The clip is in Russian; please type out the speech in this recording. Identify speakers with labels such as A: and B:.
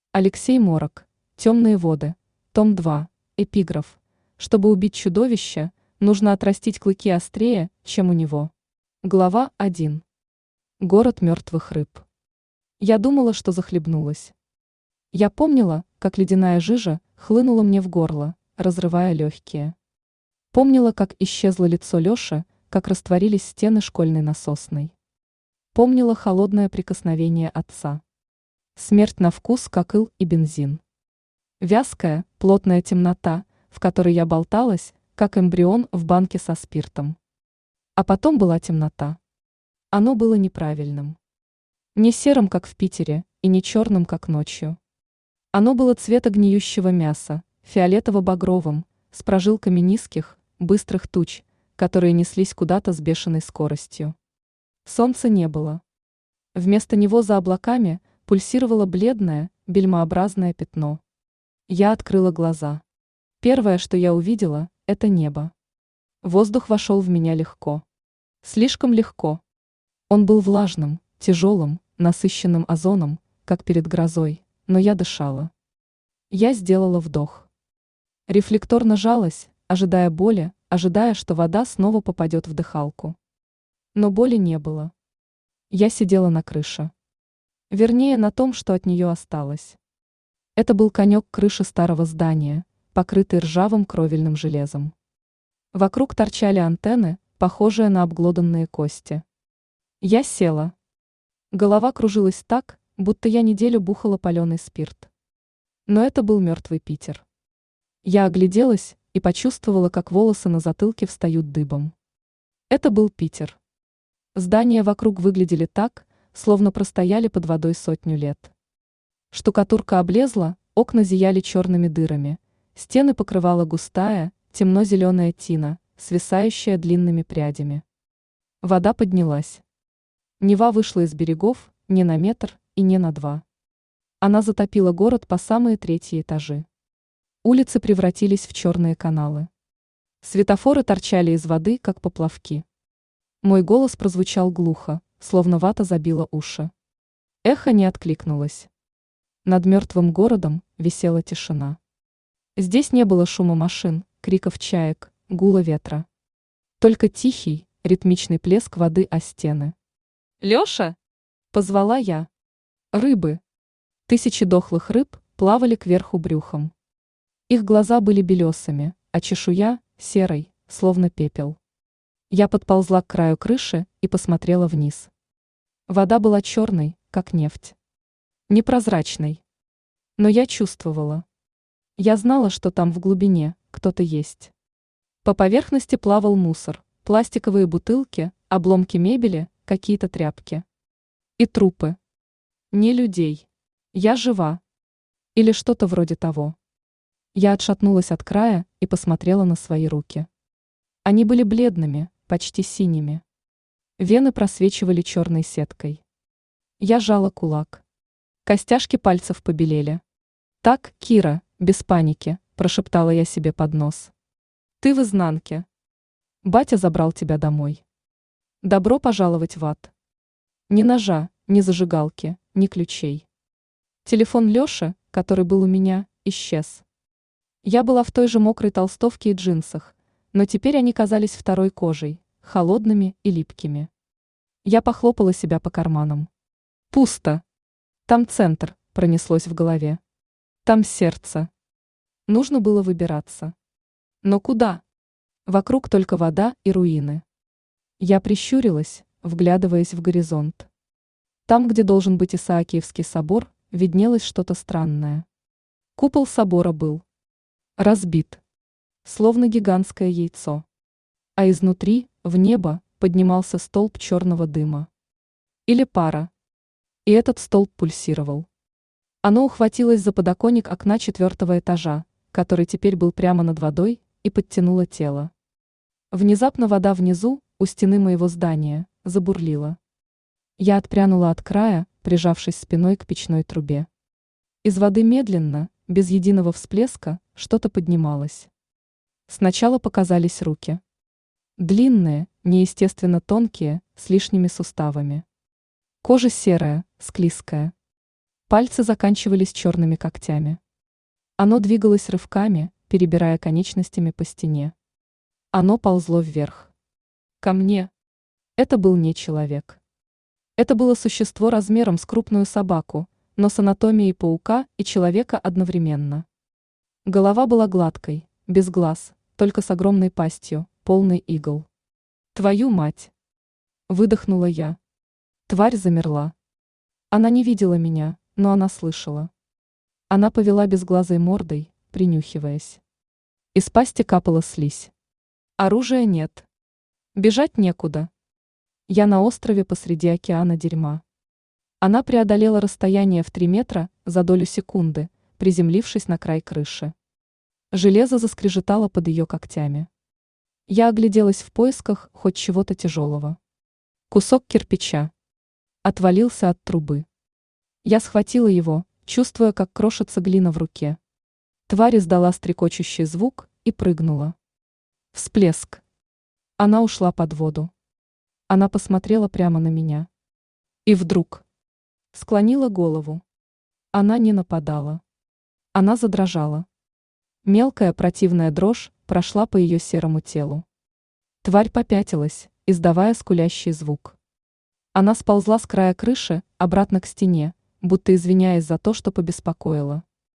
A: Алексей Морок. Темные воды. Том 2. Эпиграф. Чтобы убить чудовище, нужно отрастить клыки острее, чем у него. Глава 1. Город мертвых рыб. Я думала, что захлебнулась. Я помнила, как ледяная жижа хлынула мне в горло, разрывая легкие. Помнила, как исчезло лицо Леши, как растворились стены школьной насосной. Помнила холодное прикосновение отца. Смерть на вкус, как ил и бензин. Вязкая, плотная темнота, в которой я болталась, как эмбрион в банке со спиртом. А потом была темнота. Оно было неправильным. Не серым, как в Питере, и не черным, как ночью. Оно было цвета гниющего мяса, фиолетово-багровым, с прожилками низких, быстрых туч, которые неслись куда-то с бешеной скоростью. Солнца не было. Вместо него за облаками пульсировало бледное, бельмообразное пятно. Я открыла глаза. Первое, что я увидела, это небо. Воздух вошел в меня легко. Слишком легко. Он был влажным, тяжелым, насыщенным озоном, как перед грозой, но я дышала. Я сделала вдох. Рефлекторно жалась, ожидая боли, ожидая, что вода снова попадет в дыхалку. Но боли не было. Я сидела на крыше. Вернее, на том, что от нее осталось. Это был конек крыши старого здания, покрытый ржавым кровельным железом. Вокруг торчали антенны, похожие на обглоданные кости. Я села. Голова кружилась так, будто я неделю бухала паленый спирт. Но это был мертвый Питер. Я огляделась и почувствовала, как волосы на затылке встают дыбом. Это был Питер. Здания вокруг выглядели так, словно простояли под водой 100 лет. Штукатурка облезла, окна зияли черными дырами, стены покрывала густая, темно-зеленая тина, свисающая длинными прядями. Вода поднялась. Нева вышла из берегов не на метр и не на 2. Она затопила город по самые 3 этажи. Улицы превратились в черные каналы. Светофоры торчали из воды, как поплавки. Мой голос прозвучал глухо, словно вата забила уши. Эхо не откликнулось. Над мертвым городом висела тишина. Здесь не было шума машин, криков чаек, гула ветра. Только тихий, ритмичный плеск воды о стены. «Леша!» – позвала я. Рыбы. Тысячи дохлых рыб плавали кверху брюхом. Их глаза были белесыми, а чешуя – серой, словно пепел. Я подползла к краю крыши и посмотрела вниз. Вода была черной, как нефть. Непрозрачной. Но я чувствовала. Я знала, что там в глубине кто-то есть. По поверхности плавал мусор, пластиковые бутылки, обломки мебели, какие-то тряпки. И трупы. Не людей. Я жива. Или что-то вроде того. Я отшатнулась от края и посмотрела на свои руки. Они были бледными, почти синими. Вены просвечивали черной сеткой. Я жала кулак. Костяшки пальцев побелели. «Так, Кира, без паники», – прошептала я себе под нос. «Ты в изнанке. Батя забрал тебя домой. Добро пожаловать в ад. Ни ножа, ни зажигалки, ни ключей. Телефон Леши, который был у меня, исчез. Я была в той же мокрой толстовке и джинсах, но теперь они казались второй кожей, холодными и липкими. Я похлопала себя по карманам. Пусто. Там центр, пронеслось в голове. Там сердце. Нужно было выбираться. Но куда? Вокруг только вода и руины. Я прищурилась, вглядываясь в горизонт. Там, где должен быть Исаакиевский собор, виднелось что-то странное. Купол собора был разбит, словно гигантское яйцо. А изнутри, в небо, поднимался столб черного дыма. Или пара. И этот столб пульсировал. Оно ухватилось за подоконник окна 4 этажа, который теперь был прямо над водой, и подтянуло тело. Внезапно вода внизу, у стены моего здания, забурлила. Я отпрянула от края, прижавшись спиной к печной трубе. Из воды медленно, без единого всплеска, что-то поднималось. Сначала показались руки. Длинные, неестественно тонкие, с лишними суставами. Кожа серая, склизкая. Пальцы заканчивались черными когтями. Оно двигалось рывками, перебирая конечностями по стене. Оно ползло вверх. Ко мне. Это был не человек. Это было существо размером с крупную собаку, но с анатомией паука и человека одновременно. Голова была гладкой, без глаз, только с огромной пастью, полной игл. «Твою мать!» – выдохнула я. Тварь замерла. Она не видела меня, но она слышала. Она повела безглазой мордой, принюхиваясь. Из пасти капала слизь. Оружия нет. Бежать некуда. Я на острове посреди океана дерьма. Она преодолела расстояние в 3 метра за долю секунды, приземлившись на край крыши. Железо заскрежетало под ее когтями. Я огляделась в поисках хоть чего-то тяжелого. Кусок кирпича. Отвалился от трубы. Я схватила его, чувствуя, как крошится глина в руке. Тварь издала стрекочущий звук и прыгнула. Всплеск. Она ушла под воду. Она посмотрела прямо на меня. И вдруг склонила голову. Она не нападала. Она задрожала. Мелкая противная дрожь прошла по ее серому телу. Тварь попятилась, издавая скулящий звук. Она сползла с края крыши обратно к стене, будто извиняясь за то, что побеспокоила.